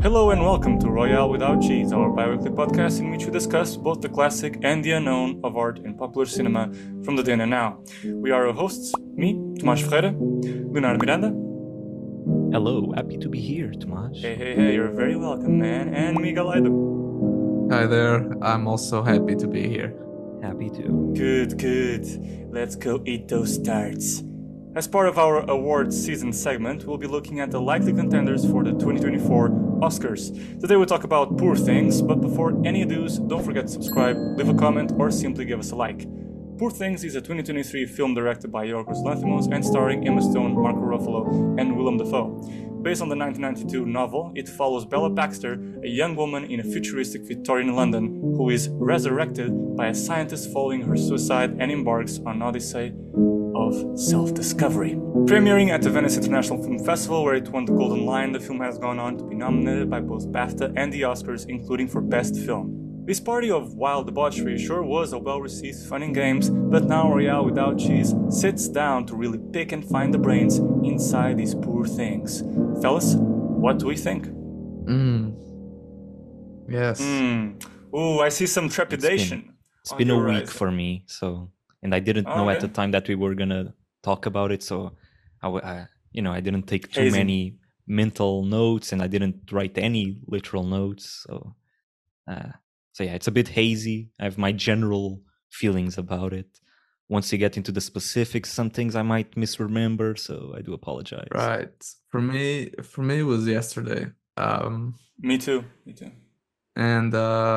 Hello and welcome to Royale Without Cheese, our bi-weekly podcast in which we discuss both the classic and the unknown of art and popular cinema from the then and now. We are your hosts, me, Tomás Ferreira, Leonardo Miranda. Hello, happy to be here, Tomás. Hey, you're very welcome, man, and Miguel Aido. Hi there, I'm also happy to be here. Happy to. Good. Let's go eat those tarts. As part of our awards season segment, we'll be looking at the likely contenders for the 2024 Oscars. Today we'll talk about Poor Things, but before any ados, don't forget to subscribe, leave a comment, or simply give us a like. Poor Things is a 2023 film directed by Yorgos Lanthimos and starring Emma Stone, Marco Ruffalo, and Willem Dafoe. Based on the 1992 novel, it follows Bella Baxter, a young woman in a futuristic Victorian London who is resurrected by a scientist following her suicide and embarks on an odyssey of self-discovery. Premiering at the Venice International Film Festival, where it won the Golden Lion, the film has gone on to be nominated by both BAFTA and the Oscars, including for Best Film. This party of wild debauchery sure was a well-received fun and games, but now Royale Without Cheese sits down to really pick and find the brains inside these poor things. Fellas, what do we think? Yes. Ooh, I see some trepidation. It's been a week for me, and I didn't know at the time that we were gonna talk about it, so I didn't take too many mental notes, and I didn't write any literal notes. So yeah, it's a bit hazy. I have my general feelings about it. Once you get into the specifics, some things I might misremember, so I do apologize. Right. For me, it was yesterday. Me too. And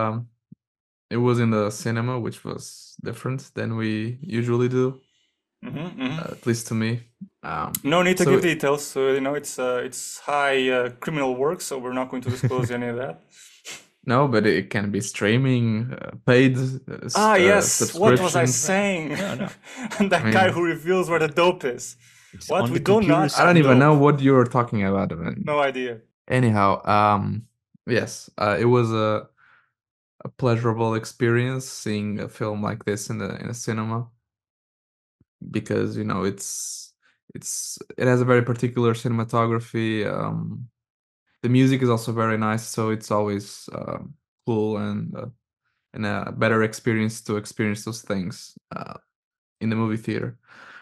it was in the cinema, which was different than we usually do. At least to me. No need to give details. So it's high criminal work, so we're not going to disclose any of that. No, but it can be streaming, paid. Yes. What was I saying? No. Guy who reveals where the dope is. What we don't know. I don't even know what you're talking about. Man. No idea. Anyhow, yes, it was a pleasurable experience seeing a film like this in a cinema, because it has a very particular cinematography. The music is also very nice, so it's always cool and a better experience to experience those things in the movie theater.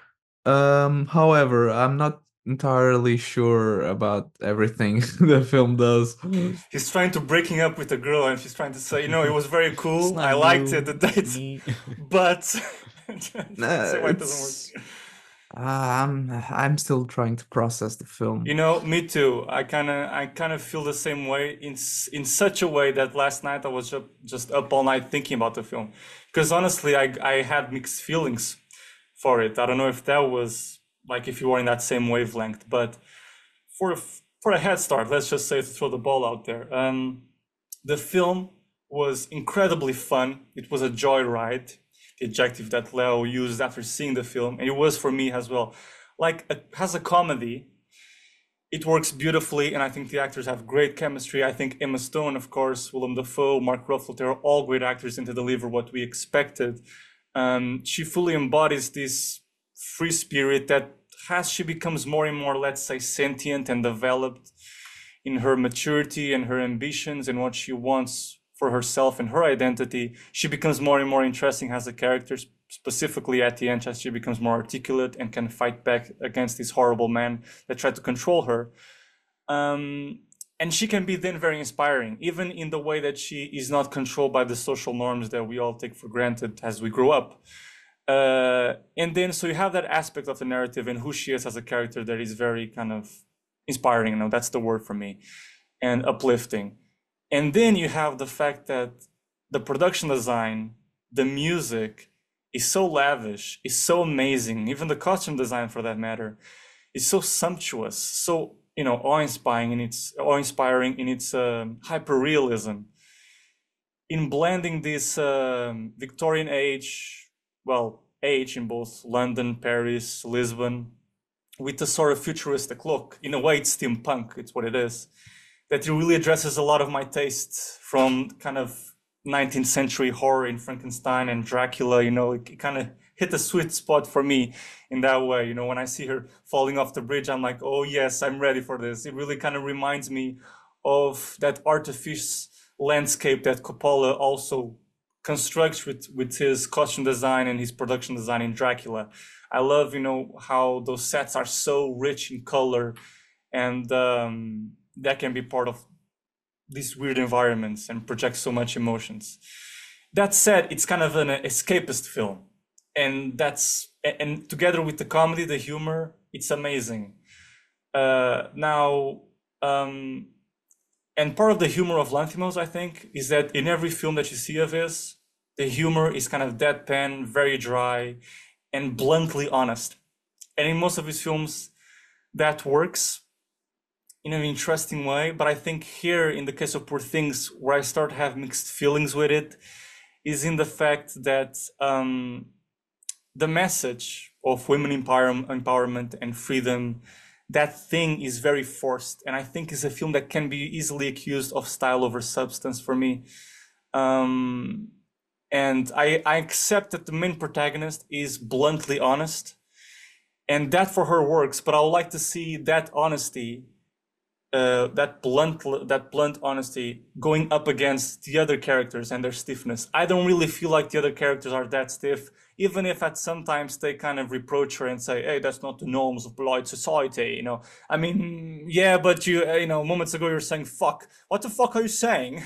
However, I'm not entirely sure about everything the film does. He's trying to breaking up with a girl, and she's trying to say, it was very cool. I liked it, the dates, but it doesn't work. I'm still trying to process the film. Me too. I kind of feel the same way in such a way that last night I was just up all night thinking about the film, because honestly I had mixed feelings for it. I don't know if that was like if you were in that same wavelength, but for a head start, let's just say, to throw the ball out there. The film was incredibly fun. It was a joyride. The adjective that Leo used after seeing the film, and it was for me as well. As a comedy, it works beautifully, and I think the actors have great chemistry. I think Emma Stone, of course, Willem Dafoe, Mark Ruffalo, they're all great actors and to deliver what we expected. She fully embodies this free spirit that, as she becomes more and more, let's say, sentient and developed in her maturity and her ambitions and what she wants for herself and her identity, she becomes more and more interesting as a character, specifically at the end, as she becomes more articulate and can fight back against these horrible men that try to control her. And she can be then very inspiring, even in the way that she is not controlled by the social norms that we all take for granted as we grow up. And then, so you have that aspect of the narrative and who she is as a character that is very kind of inspiring. That's the word for me, and uplifting. And then you have the fact that the production design, the music is so lavish, is so amazing. Even the costume design, for that matter, is so sumptuous, so awe-inspiring in its hyper-realism. In blending this Victorian age in both London, Paris, Lisbon, with a sort of futuristic look. In a way, it's steampunk. It's what it is. That it really addresses a lot of my tastes from kind of 19th century horror in Frankenstein and Dracula. It kind of hit a sweet spot for me in that way. When I see her falling off the bridge, I'm like, oh yes, I'm ready for this. It really kind of reminds me of that artificial landscape that Coppola also constructs with his costume design and his production design in Dracula. I love, how those sets are so rich in color, and that can be part of these weird environments and project so much emotions. That said, it's kind of an escapist film, and together with the comedy, the humor, it's amazing. Now, and part of the humor of Lanthimos, I think, is that in every film that you see of his, the humor is kind of deadpan, very dry, and bluntly honest. And in most of his films, that works in an interesting way. But I think here, in the case of Poor Things, where I start to have mixed feelings with it, is in the fact that the message of women empowerment and freedom, that thing is very forced, and I think is a film that can be easily accused of style over substance for me. And I accept that the main protagonist is bluntly honest, and that for her works, but I would like to see that honesty, that blunt honesty going up against the other characters and their stiffness. I don't really feel like the other characters are that stiff, even if at sometimes they kind of reproach her and say, hey, that's not the norms of polite society, I mean, yeah, but moments ago you were saying fuck. What the fuck are you saying?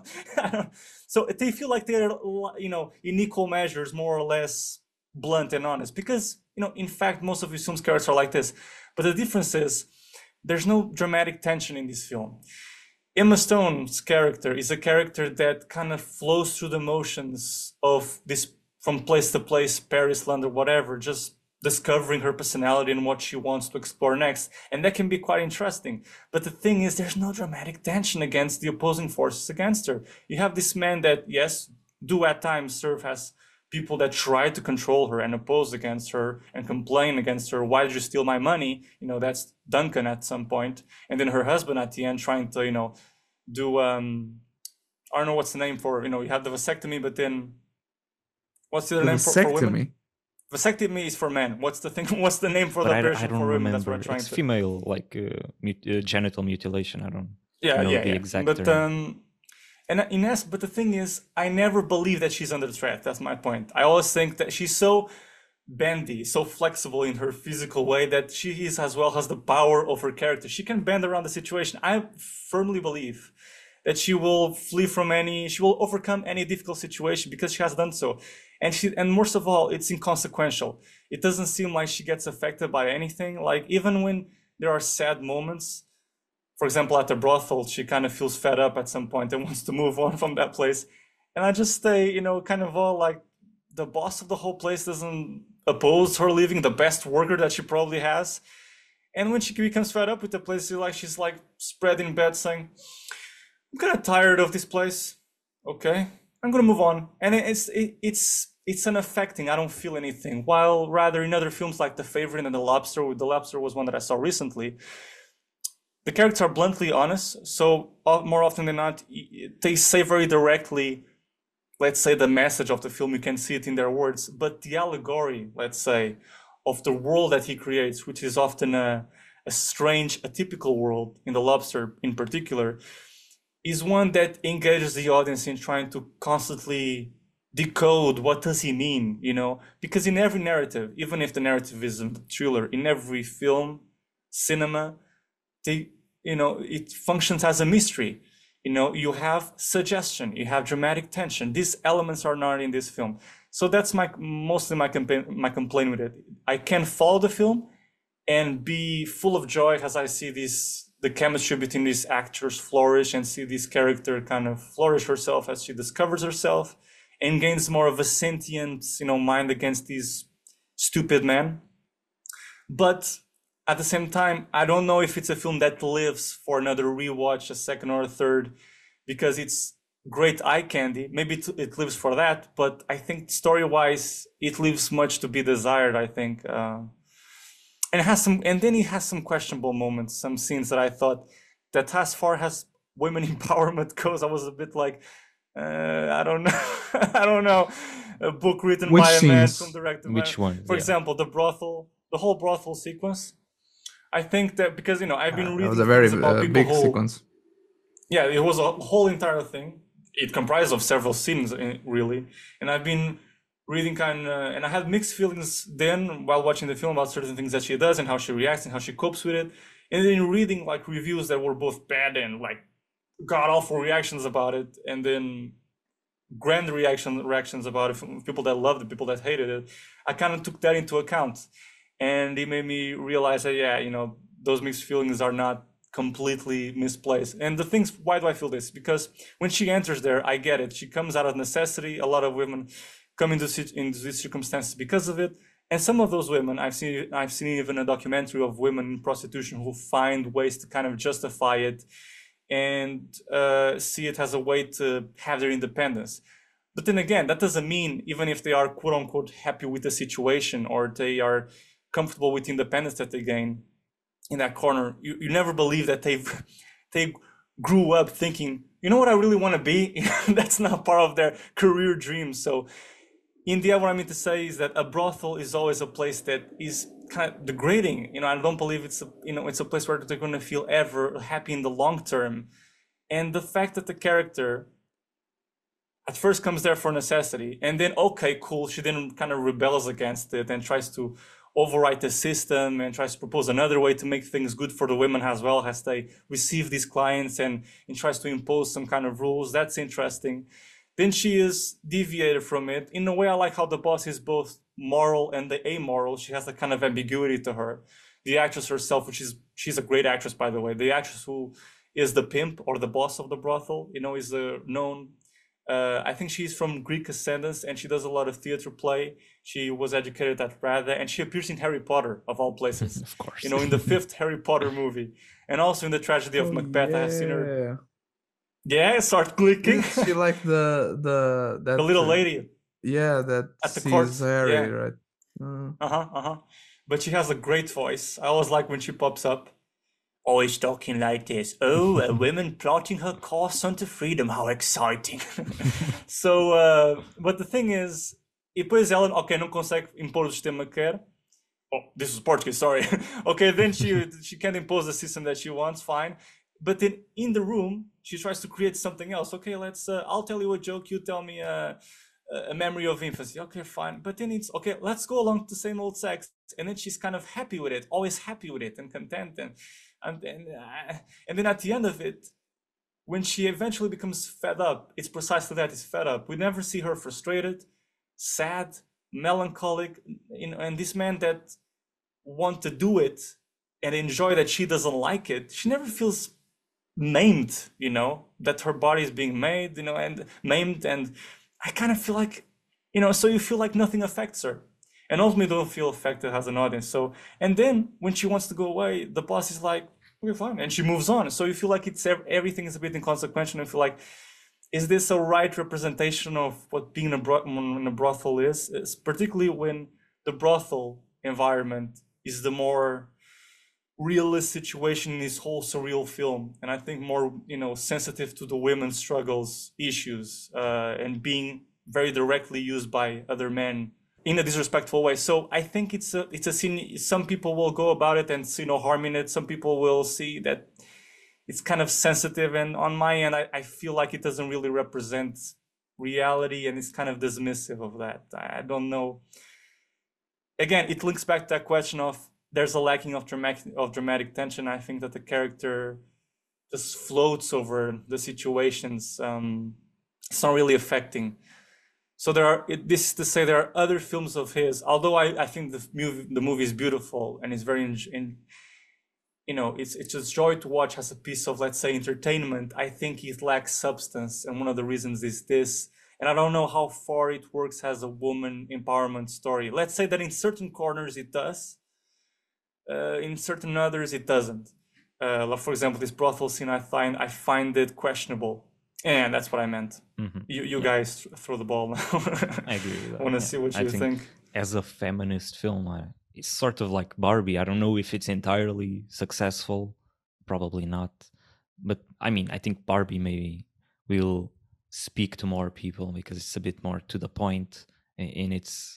So they feel like they're, in equal measures, more or less blunt and honest, because, in fact, most of his films characters are like this. But the difference is there's no dramatic tension in this film. Emma Stone's character is a character that kind of flows through the motions of this, from place to place, Paris, London, whatever, just discovering her personality and what she wants to explore next. And that can be quite interesting. But the thing is, there's no dramatic tension against the opposing forces against her. You have this man that, yes, do at times serve as people that try to control her and oppose against her and complain against her. Why did you steal my money? That's Duncan at some point. And then her husband at the end trying to, do, I don't know what's the name for, you have the vasectomy, but then what's the other name for women? Vasectomy is for men. What's the name for the operation for women? Remember. That's what I'm trying it's female, like genital mutilation. I don't know the exact term. But the thing is, I never believe that she's under threat. That's my point. I always think that she's so bendy, so flexible in her physical way, that she is as well has the power of her character. She can bend around the situation. I firmly believe that she will she will overcome any difficult situation because she has done so. And most of all, it's inconsequential. It doesn't seem like she gets affected by anything. Like, even when there are sad moments, for example, at the brothel, she kind of feels fed up at some point and wants to move on from that place. And I just stay, kind of all like, the boss of the whole place doesn't oppose her leaving, the best worker that she probably has. And when she becomes fed up with the place, she's like spread in bed saying, I'm kind of tired of this place. Okay, I'm gonna move on. And it's unaffecting. I don't feel anything. While rather in other films like The Favorite and The Lobster was one that I saw recently, the characters are bluntly honest. So more often than not, they say very directly, let's say, the message of the film. You can see it in their words. But the allegory, let's say, of the world that he creates, which is often a strange, atypical world, in The Lobster in particular, is one that engages the audience in trying to constantly decode what does he mean, because in every narrative, even if the narrative is a thriller, in every film, cinema, it functions as a mystery. You have suggestion, you have dramatic tension. These elements are not in this film. So that's mostly my complaint with it. I can follow the film and be full of joy as I see the chemistry between these actors flourish, and see this character kind of flourish herself as she discovers herself and gains more of a sentient, mind against these stupid men. But at the same time, I don't know if it's a film that lives for another rewatch, a second or a third, because it's great eye candy. Maybe it lives for that, but I think story-wise, it leaves much to be desired, I think. And then it has some questionable moments, some scenes that I thought that, as far as women empowerment goes, I was a bit like, I don't know. I don't know. A book written by a man, from directed Which one? For example, the whole brothel sequence. I think that because I've been reading that was a very about big sequence. yeah, it was a whole entire thing. It comprised of several scenes, really. And I've been reading and I had mixed feelings then while watching the film about certain things that she does and how she reacts and how she copes with it. And then reading like reviews that were both bad and like god awful reactions about it, and then grand reactions about it from people that loved it, people that hated it. I kind of took that into account, and it made me realize that yeah, those mixed feelings are not completely misplaced. And the things, why do I feel this? Because when she enters there, I get it. She comes out of necessity. A lot of women come into these circumstances because of it. And some of those women, I've seen even a documentary of women in prostitution who find ways to kind of justify it and see it as a way to have their independence. But then again, that doesn't mean even if they are quote unquote happy with the situation or they are comfortable with the independence that they gain in that corner, you never believe that they grew up thinking, you know what I really want to be? That's not part of their career dreams. So in the end, what I mean to say is that a brothel is always a place that is kind of degrading. I don't believe it's a place where they're going to feel ever happy in the long term. And the fact that the character at first comes there for necessity, and then okay, cool, she then kind of rebels against it and tries to override the system and tries to propose another way to make things good for the women as well as they receive these clients, and tries to impose some kind of rules. That's interesting. Then she is deviated from it. In a way, I like how the boss is both moral and the amoral. She has a kind of ambiguity to her. The actress herself, she's a great actress, by the way. The actress who is the pimp or the boss of the brothel, is known. I think she's from Greek ascendance, and she does a lot of theater play. She was educated at RADA, and she appears in Harry Potter, of all places. Of course. In the 5th Harry Potter movie, and also in the Tragedy of Macbeth. Yeah. I have seen her. Yeah, start clicking. She like the little lady. Yeah, that at the court. Harry, Yeah. right? But she has a great voice. I always like when she pops up. Always talking like this. Oh, a woman plotting her course onto freedom. How exciting. So, but the thing is, e depois ela, ok, não consegue impor o sistema que quer. Oh, this is Portuguese, sorry. Okay, then she can't impose the system that she wants, fine. But then in the room, she tries to create something else. Okay, I'll tell you a joke, you tell me a memory of infancy. Okay, fine. But then it's, okay, let's go along to the same old sex. And then she's kind of happy with it, always happy with it and content. And then at the end of it, when she eventually becomes fed up, it's precisely that, it's fed up. We never see her frustrated, sad, melancholic, and this man that want to do it and enjoy that she doesn't like it, she never feels maimed, that her body is being made, and maimed. And I kind of feel like, so you feel like nothing affects her, and ultimately don't feel affected as an audience. So, and then when she wants to go away, the boss is like, we're fine, and she moves on. So you feel like everything is a bit inconsequential, and you feel like, is this a right representation of what being in a brothel is? It's particularly when the brothel environment is the more realist situation in this whole surreal film, and I think more sensitive to the women's struggles, issues, and being very directly used by other men in a disrespectful way. So I think it's a scene. Some people will go about it and see no harm in it. Some people will see that it's kind of sensitive, and on my end, I feel like it doesn't really represent reality, and it's kind of dismissive of that. I don't know. Again, it links back to that question of there's a lacking of dramatic tension. I think that the character just floats over the situations. It's not really affecting. So this is to say there are other films of his, although I think the movie is beautiful and it's very, it's just joy to watch as a piece of, let's say, entertainment. I think it lacks substance, and one of the reasons is this. And I don't know how far it works as a woman empowerment story. Let's say that in certain corners it does. In certain others it doesn't. Like for example, this brothel scene, I find it questionable, and that's what I meant. Mm-hmm. You guys throw the ball now. I agree with that. I want to see what you think. As a feminist film, it's sort of like Barbie. I don't know if it's entirely successful, probably not. But I mean, I think Barbie maybe will speak to more people because it's a bit more to the point in its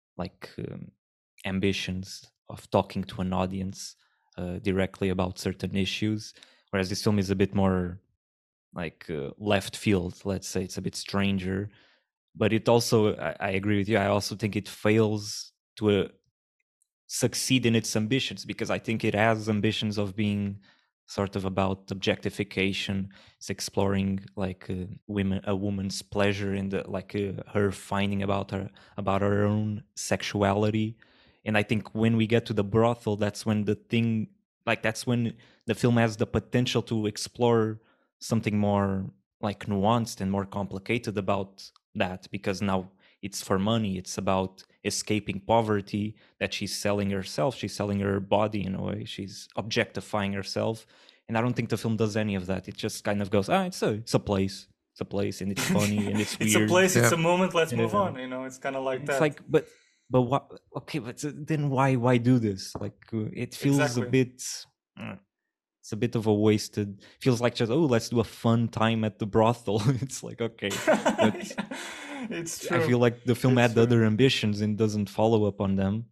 ambitions of talking to an audience directly about certain issues, whereas this film is a bit more like left field. Let's say it's a bit stranger, but it also I agree with you. I also think it fails to succeed in its ambitions, because I think it has ambitions of being sort of about objectification. It's exploring like a woman's pleasure in the like her finding about her own sexuality. And I think when we get to the brothel, that's when the thing, like that's when the film has the potential to explore something more like nuanced and more complicated about that, because now it's for money. It's about escaping poverty, that she's selling herself. She's selling her body in a way. She's objectifying herself. And I don't think the film does any of that. It just kind of goes, it's a place. It's a place, and it's funny and it's It's weird. a place, it's Yeah. a moment, let's move Yeah. on. It's kind of like It's that. like, but what? Okay, but then why do this? Like, it feels Exactly. a bit. It's a bit of a wasted. Feels like just let's do a fun time at the brothel. It's like, okay, but It's true. I feel like the film It's had true. other ambitions and doesn't follow up on them.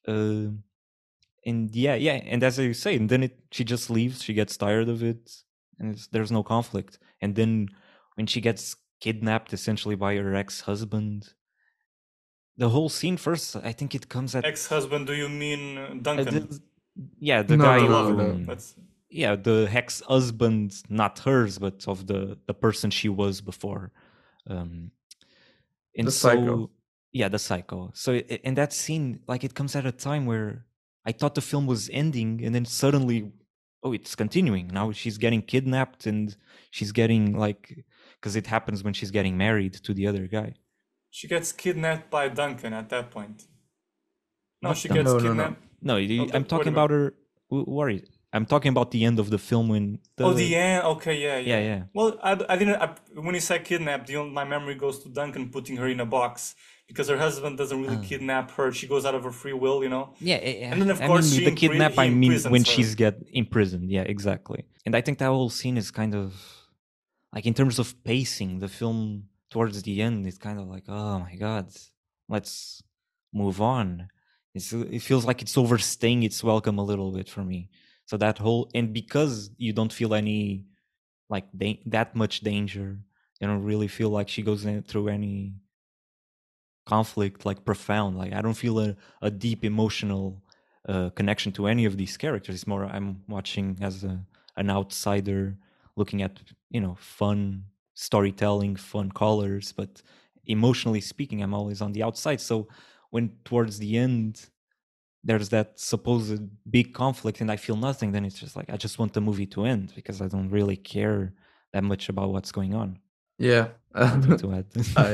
And yeah, and as you say, and then she just leaves. She gets tired of it, and there's no conflict. And then when she gets kidnapped essentially by her ex-husband, the whole scene first, I think it comes at Ex-husband, do you mean Duncan? the No, guy no, lover. no. That's yeah, the ex-husband, not hers, but of the person she was before. And The so psycho. yeah, the psycho. So in that scene, like, it comes at a time where I thought the film was ending, and then suddenly, it's continuing. Now she's getting kidnapped, and she's getting like, because it happens when she's getting married to the other guy. She gets kidnapped by Duncan at that point. No, Not she Duncan. gets No, no, kidnapped. No, Oh, I'm talking about her. Worry. I'm talking about the end of the film when the end. Okay, yeah. yeah. Well, I didn't. when you say kidnapped, my memory goes to Duncan putting her in a box because her husband doesn't really kidnap her. She goes out of her free will, Yeah, And then of I course mean, the kidnap. he I mean, when imprisons her. she's get imprisoned. Yeah, exactly. And I think that whole scene is kind of like, in terms of pacing, the film towards the end is kind of like, oh my god, let's move on. It feels like it's overstaying its welcome a little bit for me. So that whole, and because you don't feel any like that much danger, you don't really feel like she goes through any conflict like profound. Like, I don't feel a deep emotional connection to any of these characters. It's more, I'm watching as an outsider, looking at fun storytelling, fun colors, but emotionally speaking, I'm always on the outside. So when towards the end there's that supposed big conflict and I feel nothing, then it's just like, I just want the movie to end, because I don't really care that much about what's going on. Yeah. Nothing to add.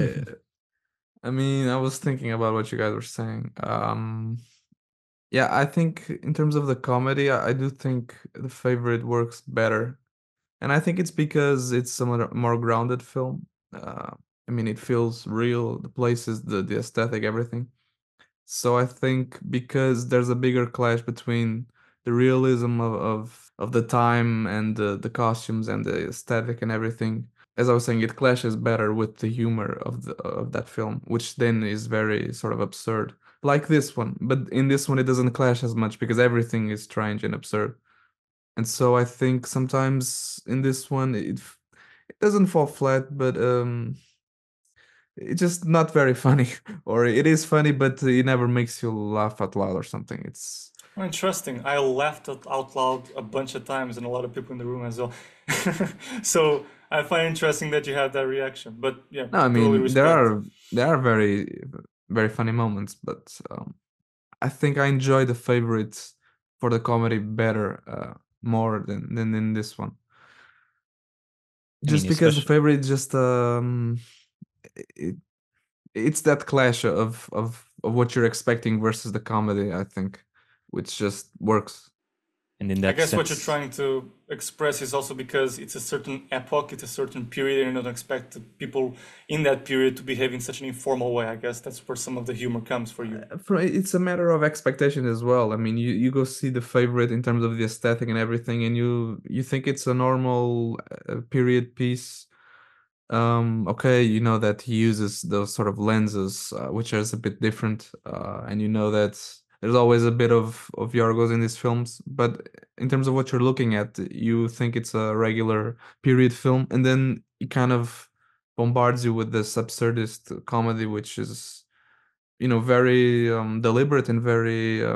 I mean, I was thinking about what you guys were saying. Yeah, I think in terms of the comedy, I do think The Favorite works better. And I think it's because it's a more grounded film. I mean, it feels real, the places, the aesthetic, everything. So I think because there's a bigger clash between the realism of the time and the costumes and the aesthetic and everything. As I was saying, it clashes better with the humor of that film, which then is very sort of absurd. Like this one, but in this one it doesn't clash as much because everything is strange and absurd. And so I think sometimes in this one it doesn't fall flat, but it's just not very funny. Or it is funny, but it never makes you laugh out loud or something. It's Interesting. I laughed out loud a bunch of times, and a lot of people in the room as well. So I find interesting that you have that reaction. But yeah, no, I totally mean respect. there are very very funny moments, but I think I enjoy The Favorites for the comedy better, more than in this one. I mean, Just because The especially, Favorite just it, it's that clash of what you're expecting versus the comedy, I think, which just works. and in I that guess what you're sense, trying to express is also because it's a certain epoch, it's a certain period, and you don't expect the people in that period to behave in such an informal way. I guess that's where some of the humor comes for you. It's a matter of expectation as well. I mean, you go see The Favorite in terms of the aesthetic and everything, and you think it's a normal period piece. Okay, you know that he uses those sort of lenses, which is a bit different, and you know that there's always a bit of Yorgos in these films, but in terms of what you're looking at, you think it's a regular period film, and then it kind of bombards you with this absurdist comedy, which is, very deliberate and very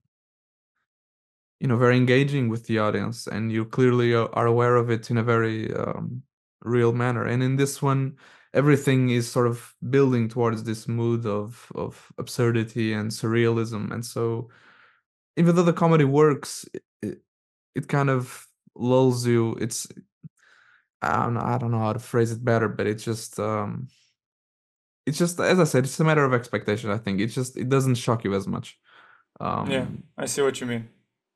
very engaging with the audience, and you clearly are aware of it in a very real manner. And in this one, everything is sort of building towards this mood of absurdity and surrealism. And so, even though the comedy works, it kind of lulls you. I don't know how to phrase it better, but it's just, as I said, it's a matter of expectation. I think it doesn't shock you as much. Yeah, Um, I see what you mean.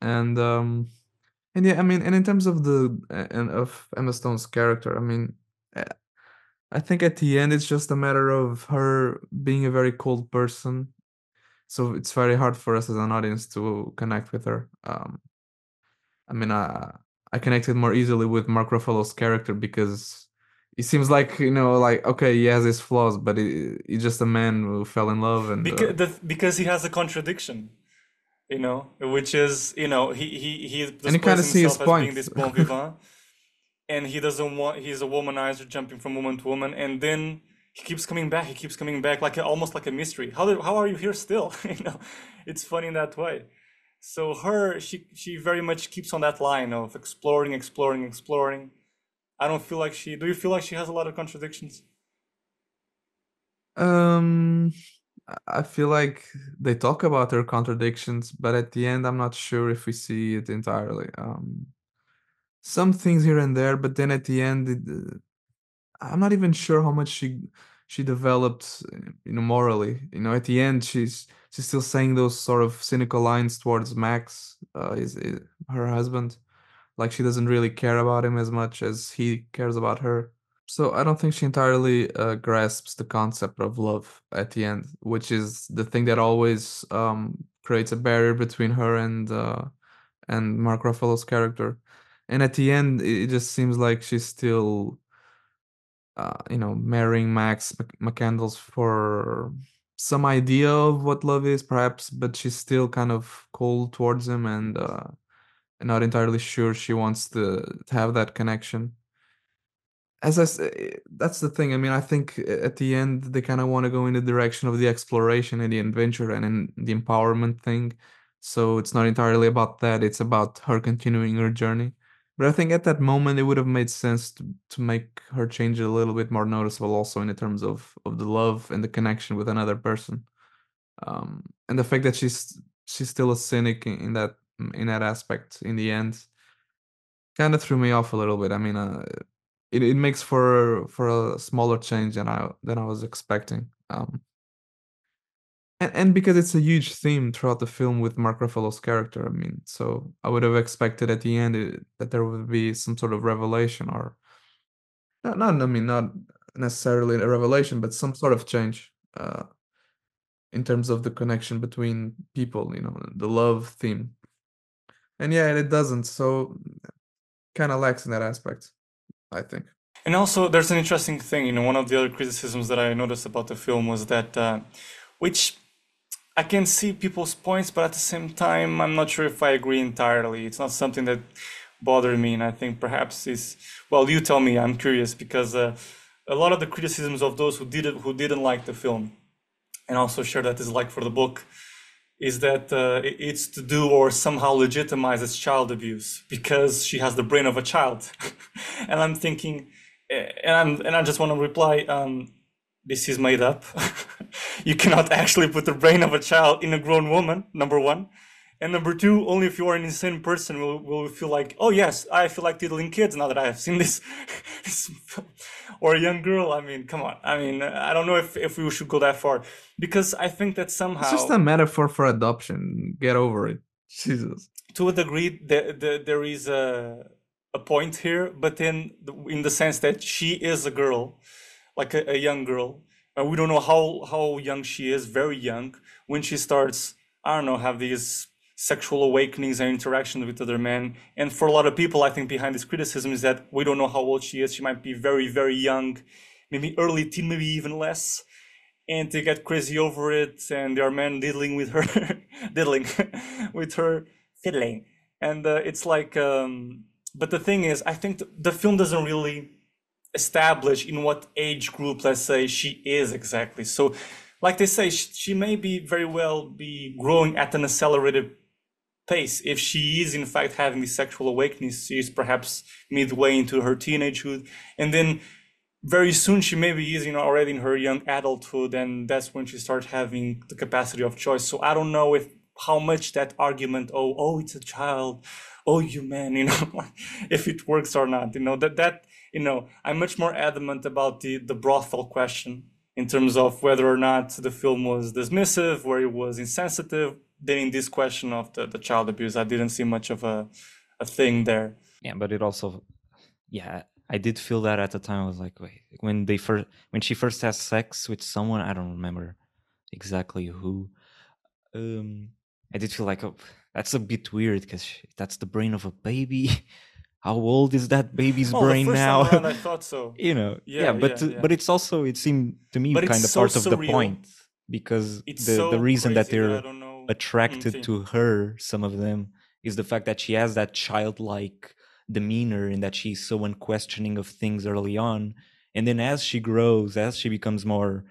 and yeah, I mean, and in terms of of Emma Stone's character, I mean, uh, I think at the end it's just a matter of her being a very cold person, so it's very hard for us as an audience to connect with her. I mean, I connected more easily with Mark Ruffalo's character because it seems like, like, okay, he has his flaws, but he's just a man who fell in love, and Because he has a contradiction, which is, he and you displays kind of see his himself as being point. this bon vivant, and he's a womanizer jumping from woman to woman, and then he keeps coming back. He keeps coming back like almost like a mystery. How are you here still? It's funny in that way. So she very much keeps on that line of exploring, exploring, exploring. I don't feel like do you feel like she has a lot of contradictions? Um, I feel like they talk about her contradictions, but at the end, I'm not sure if we see it entirely. Some things here and there, but then at the end, I'm not even sure how much she developed, morally. At the end, she's still saying those sort of cynical lines towards Max, her husband, like she doesn't really care about him as much as he cares about her. So I don't think she entirely grasps the concept of love at the end, which is the thing that always creates a barrier between her and Mark Ruffalo's character. And at the end, it just seems like she's still, marrying Max McCandles for some idea of what love is, perhaps, but she's still kind of cold towards him, and not entirely sure she wants to have that connection. That's the thing. I mean, I think at the end they kind of want to go in the direction of the exploration and the adventure and in the empowerment thing. So it's not entirely about that. It's about her continuing her journey. But I think at that moment it would have made sense to make her change a little bit more noticeable, also in the terms of the love and the connection with another person. And the fact that she's still a cynic in that aspect in the end kind of threw me off a little bit. I mean, it makes for a smaller change than I was expecting. And because it's a huge theme throughout the film with Mark Ruffalo's character, I mean, so I would have expected at the end that there would be some sort of revelation, or not I mean, not necessarily a revelation, but some sort of change in terms of the connection between people, the love theme. And yeah, it doesn't. So kind of lacks in that aspect, I think. And also, there's an interesting thing. One of the other criticisms that I noticed about the film was that, which I can see people's points, but at the same time, I'm not sure if I agree entirely. It's not something that bothered me, and I think perhaps well, you tell me. I'm curious because a lot of the criticisms of those who didn't like the film, and also share that is like for the book, is that it's to do or somehow legitimize as child abuse because she has the brain of a child. And I'm thinking, and I just want to reply, this is made up. You cannot actually put the brain of a child in a grown woman, number one. And number two, only if you are an insane person will feel like, oh yes, I feel like diddling kids now that I have seen this, or a young girl. I mean, come on. I mean, I don't know if we should go that far, because I think that somehow it's just a metaphor for adoption. Get over it, Jesus. To a degree, there is a point here, but then in the sense that she is a girl, like a young girl, and we don't know how young she is, very young, when she starts, I don't know, have these sexual awakenings and interactions with other men. And for a lot of people, I think behind this criticism is that we don't know how old she is. She might be very, very young, maybe early teen, maybe even less. and they get crazy over it, and there are men diddling with her, diddling with her, fiddling, and it's like. But the thing is, I think the film doesn't really establish in what age group, let's say, she is exactly. So, like they say, she may be very well be growing at an accelerated pace. If she is in fact having these sexual awakenings, she is perhaps midway into her teenagehood, and then very soon she maybe is, already in her young adulthood, and that's when she starts having the capacity of choice. So I don't know if how much that argument, oh, it's a child, oh, you man, if it works or not. I'm much more adamant about the brothel question in terms of whether or not the film was dismissive, where it was insensitive, than in this question of the child abuse. I didn't see much of a thing there. Yeah, but it also, I did feel that at the time. I was like, wait, when she first has sex with someone, I don't remember exactly who. I did feel like, oh, that's a bit weird because that's the brain of a baby. How old is that baby's brain the first now? Time around, I thought so. But it's also, it seemed to me, kind of part of the point, because the reason that they're attracted to her, some of them, is the fact that she has that childlike demeanor and that she's so unquestioning of things early on, and then as she grows, as she becomes more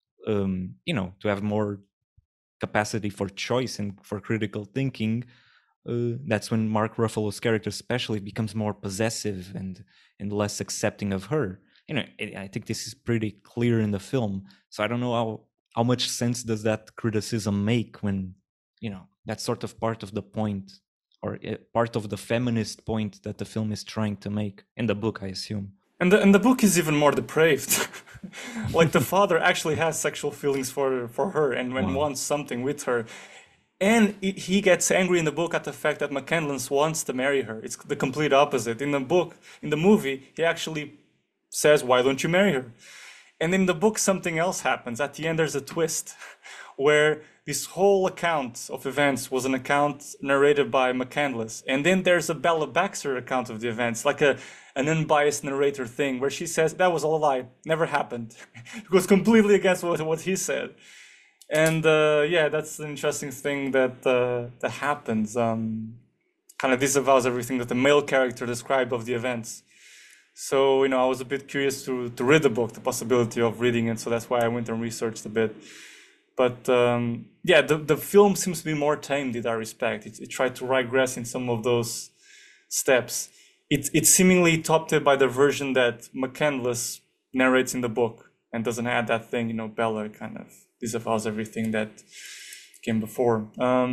to have more capacity for choice and for critical thinking, that's when Mark Ruffalo's character especially becomes more possessive and less accepting of her. I think this is pretty clear in the film, so I don't know how much sense does that criticism make when that's sort of part of the point, or part of the feminist point that the film is trying to make in the book, I assume. And the book is even more depraved. Like the father actually has sexual feelings for her and wants something with her. And he gets angry in the book at the fact that McCandless wants to marry her. It's the complete opposite. In the movie, he actually says, "Why don't you marry her?" And in the book, something else happens. At the end, there's a twist where this whole account of events was an account narrated by McCandless. And then there's a Bella Baxter account of the events, like an unbiased narrator thing, where she says, that was all a lie, never happened. It goes completely against what he said. And that's an interesting thing that happens. Kind of disavows everything that the male character described of the events. So, I was a bit curious to read the book, the possibility of reading it. So that's why I went and researched a bit. But the film seems to be more tamed in that respect. It tried to regress in some of those steps. It's seemingly topped by the version that McCandless narrates in the book and doesn't add that thing, Bella kind of disavows everything that came before.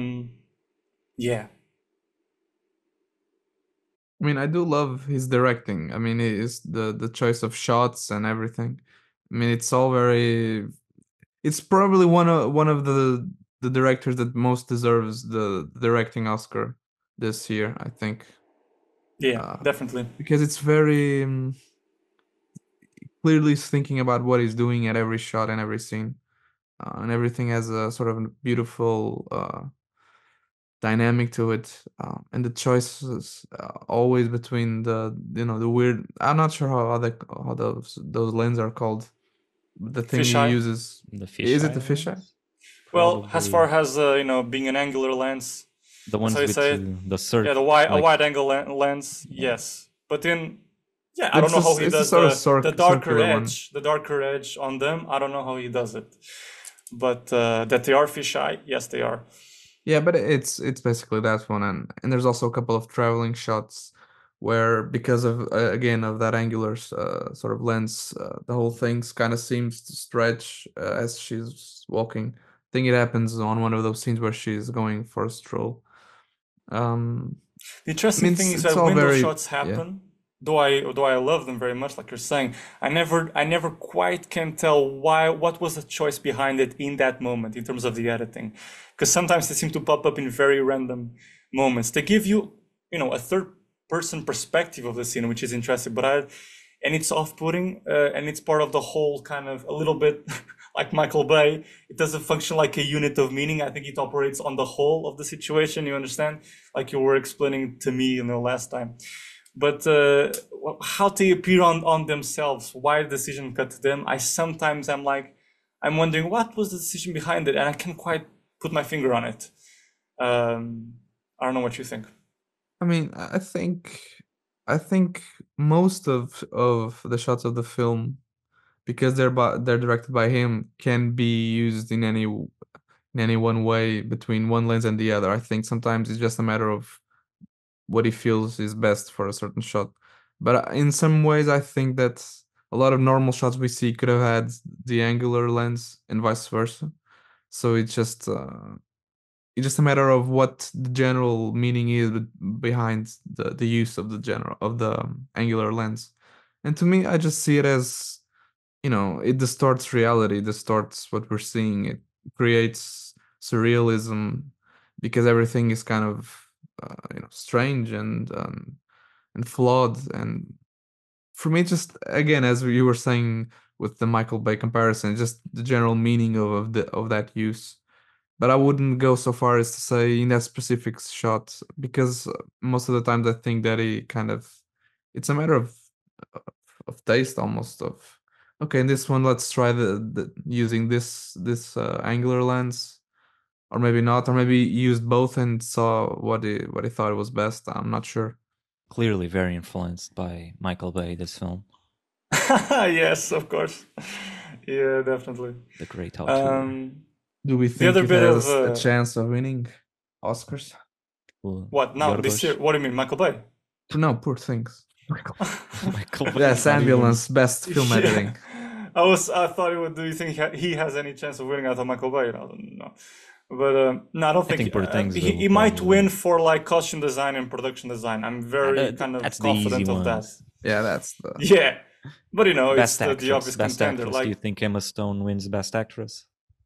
I mean, I do love his directing. I mean, it is the choice of shots and everything. I mean, it's all very. It's probably one of the directors that most deserves the directing Oscar this year, I think. Yeah, definitely. Because it's very clearly thinking about what he's doing at every shot and every scene, and everything has a sort of beautiful dynamic to it, and the choices always between the the weird. I'm not sure how those lens are called. The thing fisheye? he uses. The fisheye. Is it the fisheye? Well, as far as being an angular lens, the ones with the circle. Yeah, a wide angle lens. Yes, but then I don't know how he does the darker edge. The darker edge on them, I don't know how he does it. But that they are fisheye, yes, they are. Yeah, but it's basically that one, and there's also a couple of traveling shots where, because of again of that angular sort of lens, the whole thing kind of seems to stretch as she's walking. I think it happens on one of those scenes where she's going for a stroll. The interesting thing is that when those shots happen, though I love them very much, like you're saying, I never quite can tell what was the choice behind it in that moment in terms of the editing, because sometimes they seem to pop up in very random moments. They give you a third person perspective of the scene, which is interesting, and it's off-putting, and it's part of the whole kind of a little bit like Michael Bay. It doesn't function like a unit of meaning. I think it operates on the whole of the situation. You understand, like you were explaining to me last time. But how they appear on themselves, why the decision cut to them, I'm like, I'm wondering what was the decision behind it, and I can't quite put my finger on it. I don't know what you think. I mean, I think most of the shots of the film, because they're directed by him, can be used in any one way between one lens and the other. I think sometimes it's just a matter of what he feels is best for a certain shot. But in some ways, I think that a lot of normal shots we see could have had the angular lens and vice versa. So it's just a matter of what the general meaning is behind the use of the angular lens. And to me, I just see it as, it distorts reality, distorts what we're seeing. It creates surrealism because everything is kind of strange and flawed. And for me, just again, as you were saying with the Michael Bay comparison, just the general meaning of that use. But I wouldn't go so far as to say in that specific shot, because most of the times I think that it's a matter of taste almost. Of okay, in this one, let's try the using this angular lens, or maybe not, or maybe used both and saw what he thought was best. I'm not sure. Clearly very influenced by Michael Bay, this film. Yes, of course. Yeah, definitely. The great auteur. Do we think it has a chance of winning Oscars? What now? This year? What do you mean, Michael Bay? No, Poor Things. Michael Bay. Yes, Ambulance, best film editing. I thought it would. Do you think he has any chance of winning out of Michael Bay? No. But no, I don't think Poor Things he might win for like costume design and production design. I'm very kind of confident of that. Yeah, that's the But best it's the obvious best contender. Actress. Do you think Emma Stone wins Best Actress?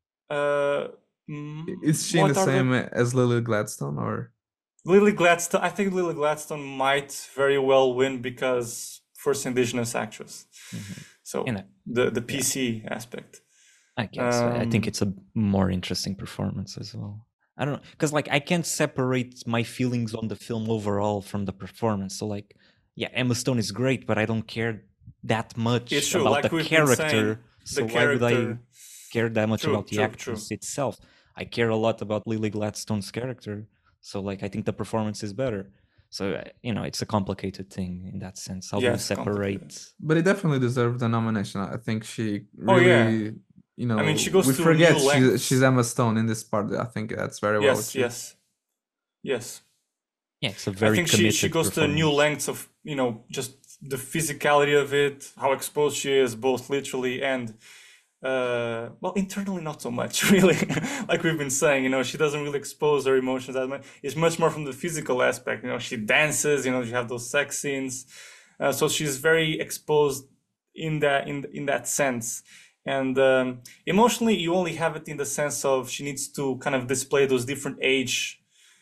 Is she in the same as Lily Gladstone, or Lily Gladstone? I think Lily Gladstone might very well win because first Indigenous actress. Mm-hmm. So the PC aspect. I guess I think it's a more interesting performance as well. I don't know, because like I can't separate my feelings on the film overall from the performance. So like, yeah, Emma Stone is great, but I don't care that much about like the character. So why would I care that much about the actress itself? I care a lot about Lily Gladstone's character. So like, I think the performance is better. So it's a complicated thing in that sense. How do you separate? But it definitely deserved a nomination. I think she really. I mean, she goes we forget she's Emma Stone in this part. I think that's very well achieved. Yes. Yeah, it's a very. I think she goes to new lengths of just the physicality of it, how exposed she is, both literally and internally not so much, really. Like we've been saying, she doesn't really expose her emotions that much. It's much more from the physical aspect. She dances. You have those sex scenes, so she's very exposed in that sense. And emotionally, you only have it in the sense of she needs to kind of display those different age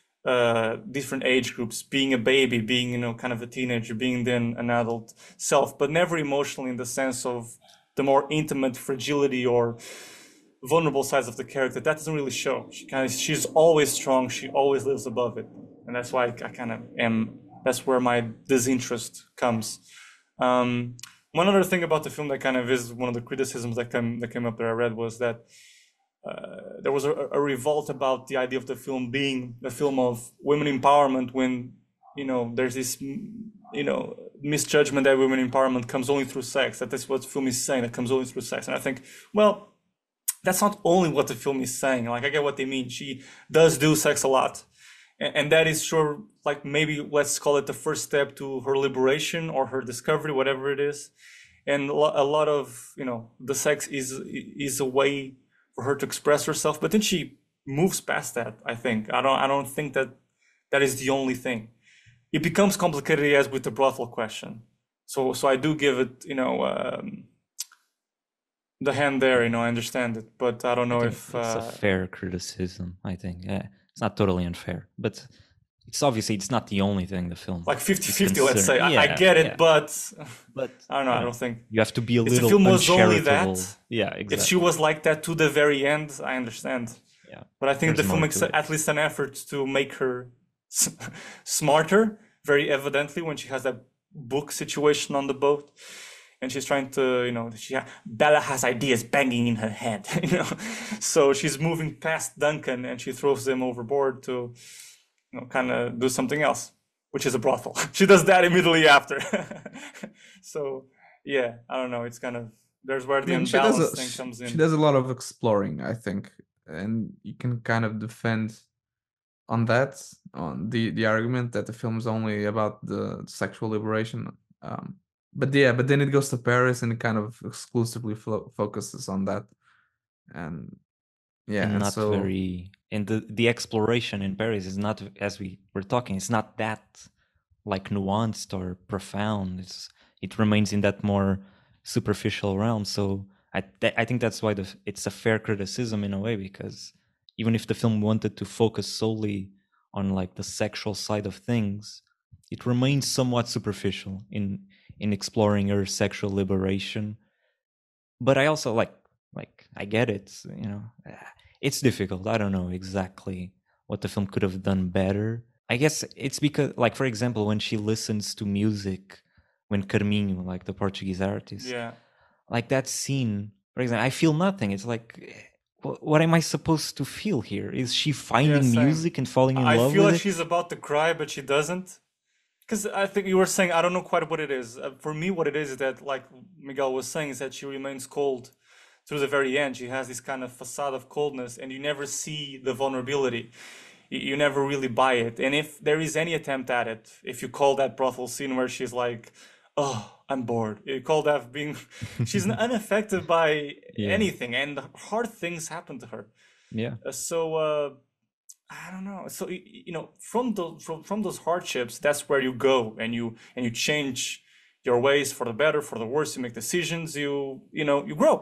groups, being a baby, being, kind of a teenager, being then an adult self, but never emotionally in the sense of the more intimate fragility or vulnerable sides of the character. That doesn't really show. She's always strong. She always lives above it. And that's why I kind of that's where my disinterest comes. One other thing about the film that kind of is one of the criticisms that came up that I read was that there was a revolt about the idea of the film being a film of women empowerment when, there's this, misjudgment that women empowerment comes only through sex, that's what the film is saying, that comes only through sex. And I think, well, that's not only what the film is saying. Like, I get what they mean. She does do sex a lot. And that is sure, like maybe let's call it the first step to her liberation or her discovery, whatever it is. And a lot of, the sex is a way for her to express herself. But then she moves past that, I think. I don't think that is the only thing. It becomes complicated as with the brothel question. So I do give it, the hand there, I understand it. But I don't know if... It's a fair criticism, I think. It's not totally unfair, but it's not the only thing the film. Like 50-50, let's say. I get it, but I don't know. I don't think you have to be a little. If the film was only that, yeah, exactly. If she was like that to the very end, I understand. Yeah, but I think the film makes at least an effort to make her smarter, very evidently when she has that book situation on the boat, and she's trying to, Bella has ideas banging in her head, so she's moving past Duncan and she throws them overboard to, kind of do something else, which is a brothel. She does that immediately after. So yeah, I don't know, it's kind of, there's where the unbalanced thing comes in. She does a lot of exploring, I think, and you can kind of defend on that, on the argument that the film is only about the sexual liberation. But then it goes to Paris and it kind of exclusively focuses on that, and not so very. And the exploration in Paris is not, as we were talking, it's not that like nuanced or profound. It remains in that more superficial realm. So I think that's why it's a fair criticism in a way, because even if the film wanted to focus solely on like the sexual side of things, it remains somewhat superficial in exploring her sexual liberation. But I also like I get it, it's difficult. I don't know exactly what the film could have done better. I guess it's because, like, for example, when she listens to music, when Carminho, like the Portuguese artist, like that scene, for example, I feel nothing. It's like, what am I supposed to feel here? Is she finding music and falling in love with it? I feel like she's about to cry, but she doesn't. Because I think you were saying, I don't know quite what it is. For me, what it is that, like Miguel was saying, is that she remains cold through the very end. She has this kind of facade of coldness, and you never see the vulnerability. You never really buy it. And if there is any attempt at it, if you call that brothel scene where she's like, oh, I'm bored, you call that being, she's unaffected by anything, and hard things happen to her. I don't know. So from those hardships, that's where you go, and you change your ways for the better, for the worse. You make decisions. You grow.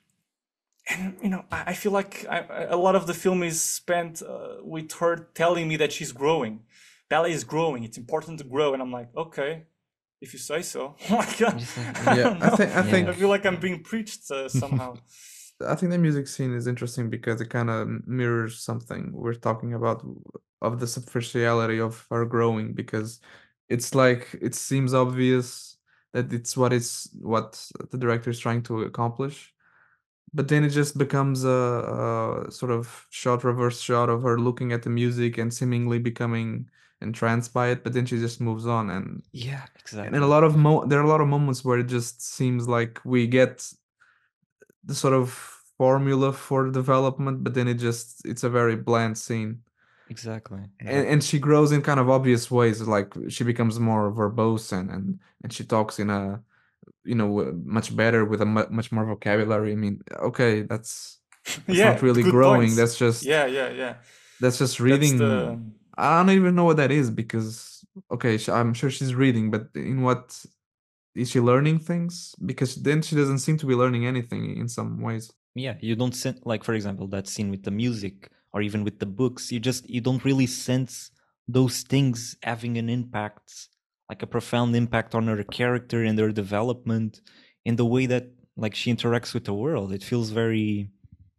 And I feel like a lot of the film is spent with her telling me that she's growing. Bella is growing. It's important to grow, and I'm like, okay, if you say so. I think I feel like I'm being preached somehow. I think the music scene is interesting because it kind of mirrors something we're talking about, of the superficiality of her growing, because it's like, it seems obvious that it's what the director is trying to accomplish, but then it just becomes a sort of reverse shot of her looking at the music and seemingly becoming entranced by it, but then she just moves on. And exactly. And there are a lot of moments where it just seems like we get the sort of formula for development, but then it's a very bland scene. Exactly. And she grows in kind of obvious ways, like she becomes more verbose and she talks in a much better, with a much more vocabulary. I mean, okay, that's not really growing. Points. That's just reading. I don't even know what that is, because I'm sure she's reading, but in what is she learning things? Because then she doesn't seem to be learning anything in some ways. You don't sense, like, for example, that scene with the music or even with the books, you don't really sense those things having an impact, like a profound impact on her character and her development, in the way that, like, she interacts with the world. It feels very,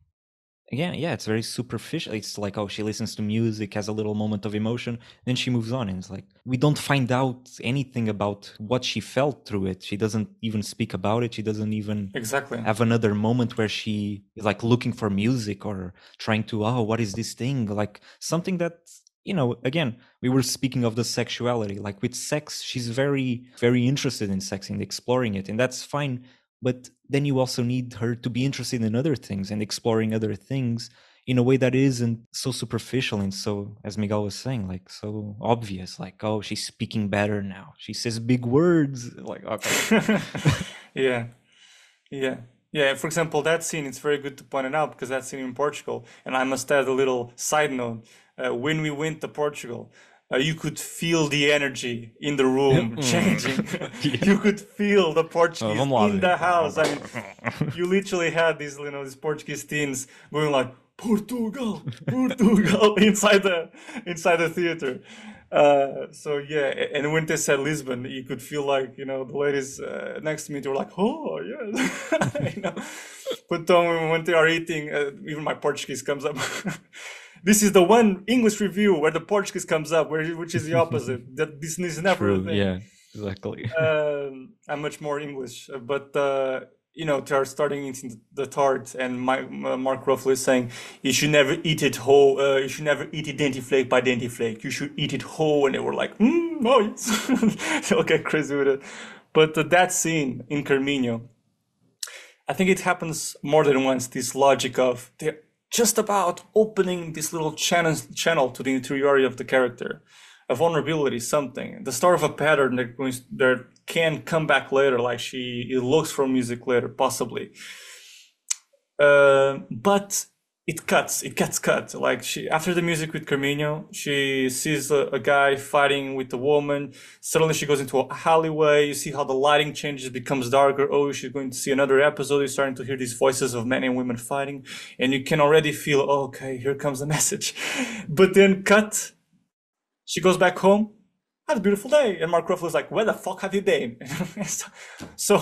it's very superficial. It's like, oh, she listens to music, has a little moment of emotion, then she moves on, and it's like, we don't find out anything about what she felt through it. She doesn't even speak about it. She doesn't even have another moment where she is like looking for music or trying to, what is this thing, like something that, again, we were speaking of the sexuality, like with sex, she's very, very interested in sex and exploring it, and that's fine. But then you also need her to be interested in other things and exploring other things in a way that isn't so superficial and so, as Miguel was saying, like so obvious, like, oh, she's speaking better now, she says big words, like, okay. For example, that scene, it's very good to point it out, because that scene in Portugal, and I must add a little side note, when we went to Portugal, you could feel the energy in the room changing. You could feel the Portuguese in the house. I mean, you literally had these Portuguese teens going like, Portugal, Portugal, inside the theater. And when they said Lisbon, you could feel like, the ladies next to me, they were like, oh, yes. But then when they are eating, even my Portuguese comes up. This is the one English review where the Portuguese comes up, which is the opposite. That this is never a thing. exactly. I'm much more English, but they are starting eating the tart, and Mark Ruffalo is saying you should never eat it whole. You should never eat it dainty flake by dainty flake. You should eat it whole. And they were like, "Oh yes," they'll get crazy with it. But that scene in Carminho, I think it happens more than once. This logic of they're just about opening this little channel to the interiority of the character, a vulnerability, something, the start of a pattern that can come back later, like it looks for music later, possibly. But it gets cut. Like after the music with Carminho, she sees a guy fighting with a woman. Suddenly she goes into a alleyway. You see how the lighting changes, becomes darker. Oh, she's going to see another episode. You're starting to hear these voices of men and women fighting. And you can already feel, oh, okay, here comes the message. But then cut. She goes back home. Had a beautiful day. And Mark Ruffalo's like, where the fuck have you been? So,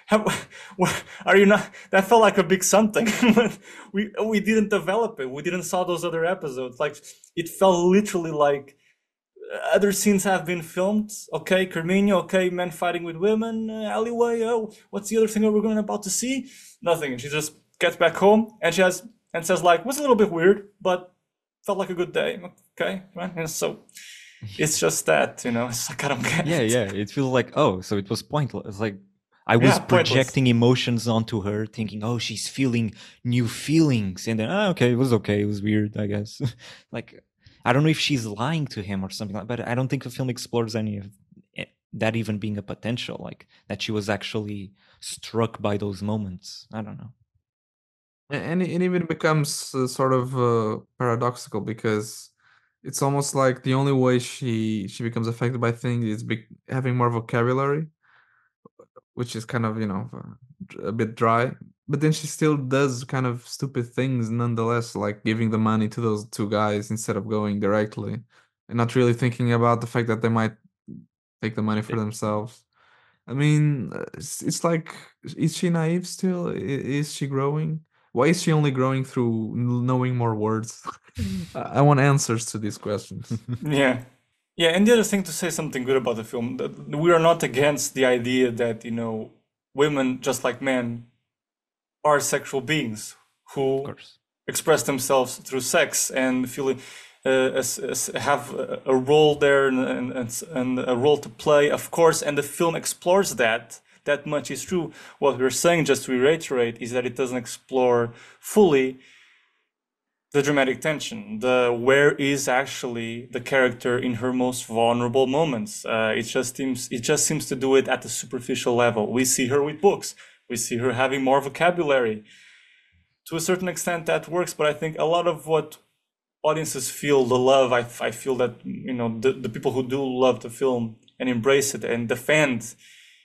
are you not? That felt like a big something. we didn't develop it. We didn't saw those other episodes. Like, it felt literally like other scenes have been filmed. Okay, Carminho. Okay, men fighting with women. Alleyway. Oh, what's the other thing that we're about to see? Nothing. And she just gets back home and says like, was a little bit weird, but felt like a good day. Okay, right? And so it's just that, it's like, I don't get it. Yeah, it feels like, oh, so it was pointless. It's like I was projecting emotions onto her, thinking, oh, she's feeling new feelings, and then okay, it was weird, I guess. Like, I don't know if she's lying to him or something like that, but I don't think the film explores any of that even being a potential, like that she was actually struck by those moments. I don't know. And it even becomes sort of paradoxical, because it's almost like the only way she becomes affected by things is having more vocabulary, which is kind of a bit dry. But then she still does kind of stupid things nonetheless, like giving the money to those two guys instead of going directly, and not really thinking about the fact that they might take the money for themselves. I mean, it's like, is she naive still? Is she growing? Why is she only growing through knowing more words? I want answers to these questions. Yeah. Yeah, and the other thing, to say something good about the film, we are not against the idea that, women, just like men, are sexual beings who express themselves through sex and feel have a role there and a role to play, of course, and the film explores that. That much is true. What we're saying, just to reiterate, is that it doesn't explore fully the dramatic tension, where is actually the character in her most vulnerable moments. It just seems to do it at the superficial level. We see her with books. We see her having more vocabulary. To a certain extent, that works, but I think a lot of what audiences feel, the love, I feel that the people who do love the film and embrace it and defend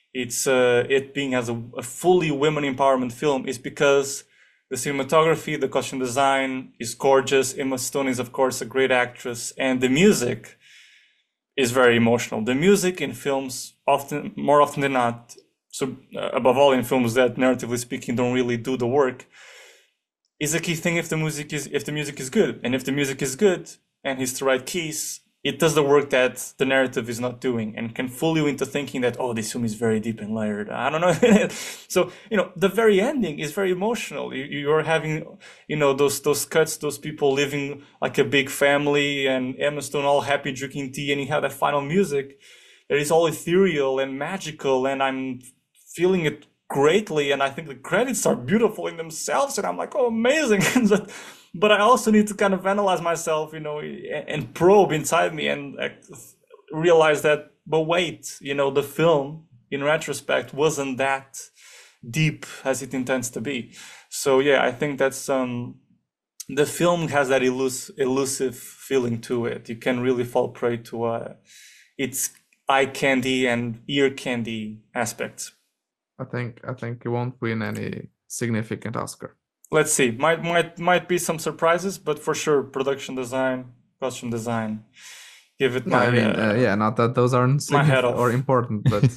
it being as a fully women empowerment film, is because the cinematography, the costume design is gorgeous. Emma Stone is, of course, a great actress, and the music is very emotional. The music in films, more often than not, so above all in films that, narratively speaking, don't really do the work, is a key thing if the music is good. And if the music is good and hits the right keys, it does the work that the narrative is not doing, and can fool you into thinking that, oh, this film is very deep and layered. I don't know. So, the very ending is very emotional. You're having, those cuts, those people living like a big family, and Emma Stone all happy drinking tea, and you have that final music that is all ethereal and magical, and I'm feeling it greatly, and I think the credits are beautiful in themselves, and I'm like, oh, amazing. But I also need to kind of analyze myself, and probe inside me and realize that, but wait, the film, in retrospect, wasn't that deep as it intends to be. So yeah, I think that's the film has that elusive feeling to it. You can really fall prey to its eye candy and ear candy aspects. I think it won't win any significant Oscar. Let's see. Might be some surprises, but for sure, production design, costume design. Give it my. Not that those aren't significant or important, but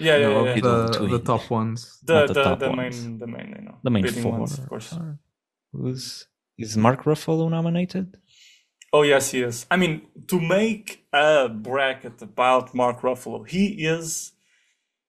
the top ones. The main four ones, of course. Is Mark Ruffalo nominated? Oh yes, he is. I mean, to make a bracket about Mark Ruffalo, he is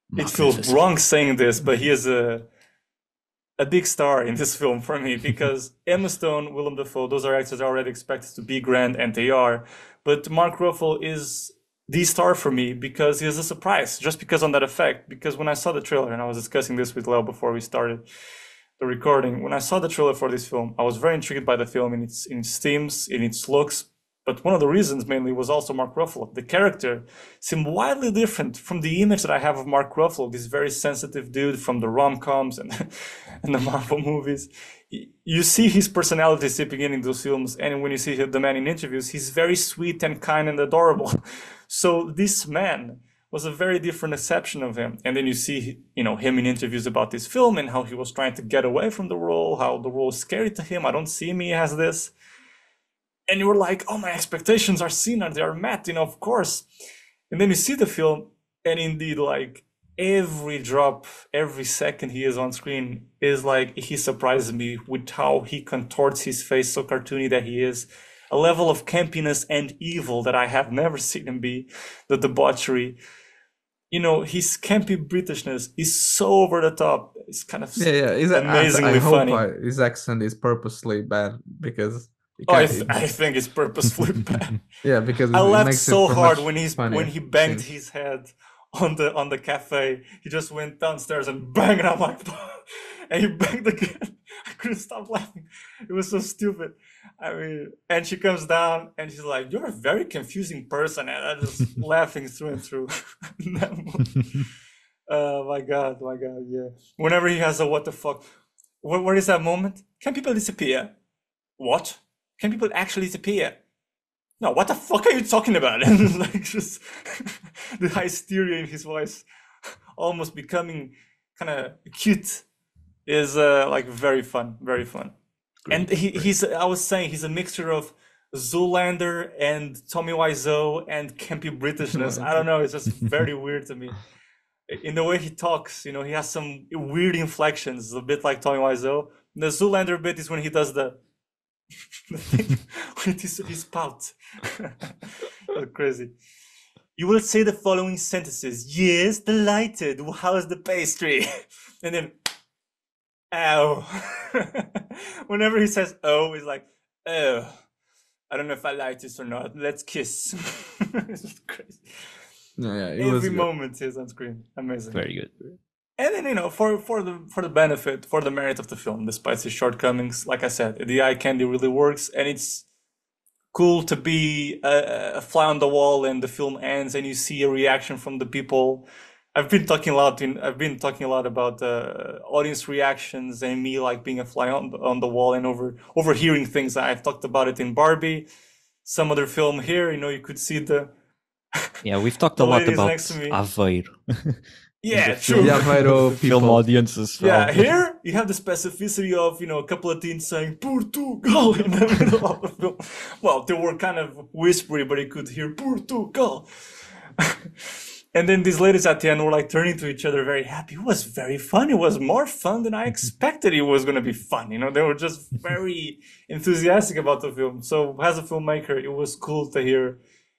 it feels wrong saying this, but he is a big star in this film for me, because Emma Stone, Willem Dafoe, those are actors already expected to be grand, and they are. But Mark Ruffalo is the star for me because he is a surprise, just because on that effect. Because when I saw the trailer, and I was discussing this with Leo before we started the recording, when I saw the trailer for this film, I was very intrigued by the film in its themes, in its looks. But one of the reasons mainly was also Mark Ruffalo. The character seemed wildly different from the image that I have of Mark Ruffalo, this very sensitive dude from the rom-coms and the Marvel movies. You see his personality seeping in those films, and when you see the man in interviews, he's very sweet and kind and adorable. So this man was a very different exception of him. And then you see, him in interviews about this film and how he was trying to get away from the role, how the role is scary to him. I don't see me as this. And you were like, oh, my expectations are seen and they are met, of course. And then you see the film, and indeed, like, every drop, every second he is on screen is like, he surprises me with how he contorts his face so cartoony that he is. A level of campiness and evil that I have never seen him be, the debauchery. His campy Britishness is so over the top. It's kind of amazingly funny. I hope his accent is purposely bad, because... I think it's purposefully bad. Yeah, because I laughed so hard when he banged his head on the cafe. He just went downstairs and banged, and I'm like, and he banged again. I couldn't stop laughing. It was so stupid. I mean, and she comes down and she's like, "You're a very confusing person," and I'm just laughing through and through. Oh my god, yeah. Whenever he has a what the fuck, where is that moment? Can people disappear? What? Can people actually disappear? No, what the fuck are you talking about? And like, just the hysteria in his voice, almost becoming kind of cute, is like very fun, very fun. Great, and he's I was saying he's a mixture of Zoolander and Tommy Wiseau and campy Britishness. I don't know, it's just very weird to me. In the way he talks, he has some weird inflections, a bit like Tommy Wiseau. The Zoolander bit is when he does the thing with his pout. Crazy. You will say the following sentences. Yes, delighted. How's the pastry? And then, ow. Whenever he says oh, he's like, oh, I don't know if I like this or not. Let's kiss. It's just crazy. Every moment he's on screen. Amazing. Very good. And then, for the benefit, for the merit of the film, despite its shortcomings, like I said, the eye candy really works, and it's cool to be a fly on the wall, and the film ends, and you see a reaction from the people. I've been talking a lot about audience reactions and me like being a fly on the wall and overhearing things. I've talked about it in Barbie, some other film here. You could see the we've talked a lot about Aveiro. Yeah, true. Film audiences. Yeah, here you have the specificity of a couple of teens saying Portugal in the middle of the film. Well, they were kind of whispery, but you could hear Portugal. And then these ladies at the end were like turning to each other, very happy. It was very fun. It was more fun than I expected it was going to be fun. They were just very enthusiastic about the film. So as a filmmaker, it was cool to hear,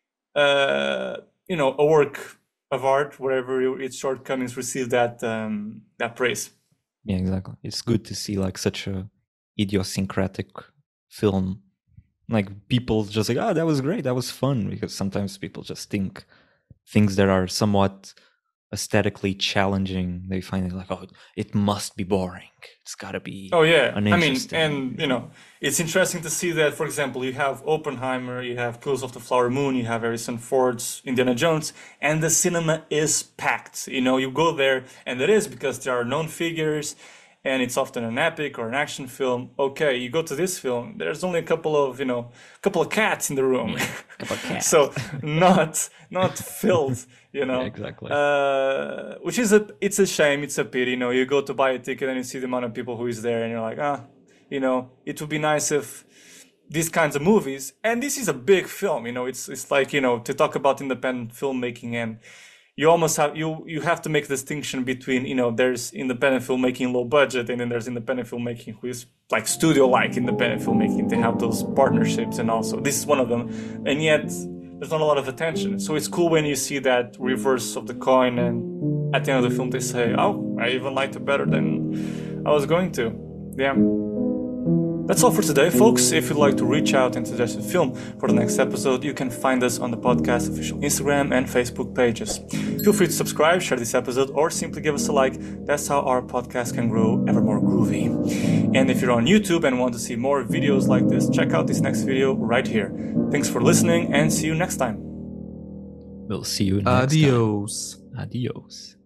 a work of art, wherever its shortcomings, receive that praise. Yeah, exactly. It's good to see like such a idiosyncratic film. Like people just like, oh, that was great, that was fun. Because sometimes people just think things that are somewhat aesthetically challenging, they find it like, oh, it must be boring. It's got to be. Oh yeah, I mean, and it's interesting to see that. For example, you have Oppenheimer, you have Killers of the Flower Moon, you have Harrison Ford's Indiana Jones, and the cinema is packed. You go there, and it is because there are known figures, and it's often an epic or an action film. Okay, you go to this film, there's only a couple of cats in the room. Yeah, couple of cats. So not filled, Yeah, exactly. Which is it's a shame, it's a pity. You go to buy a ticket and you see the amount of people who is there, and you're like, it would be nice if these kinds of movies, and this is a big film, it's like, to talk about independent filmmaking, and you almost have you have to make a distinction between, there's independent filmmaking low budget, and then there's independent filmmaking who is like studio-like independent filmmaking. They have those partnerships, and also this is one of them, and yet there's not a lot of attention. So it's cool when you see that reverse of the coin, and at the end of the film they say, oh, I even liked it better than I was going to. Yeah. That's all for today, folks. If you'd like to reach out and suggest a film for the next episode, you can find us on the podcast official Instagram and Facebook pages. Feel free to subscribe, share this episode, or simply give us a like. That's how our podcast can grow ever more groovy. And if you're on YouTube and want to see more videos like this, check out this next video right here. Thanks for listening and see you next time. We'll see you next time. Adios. Adios.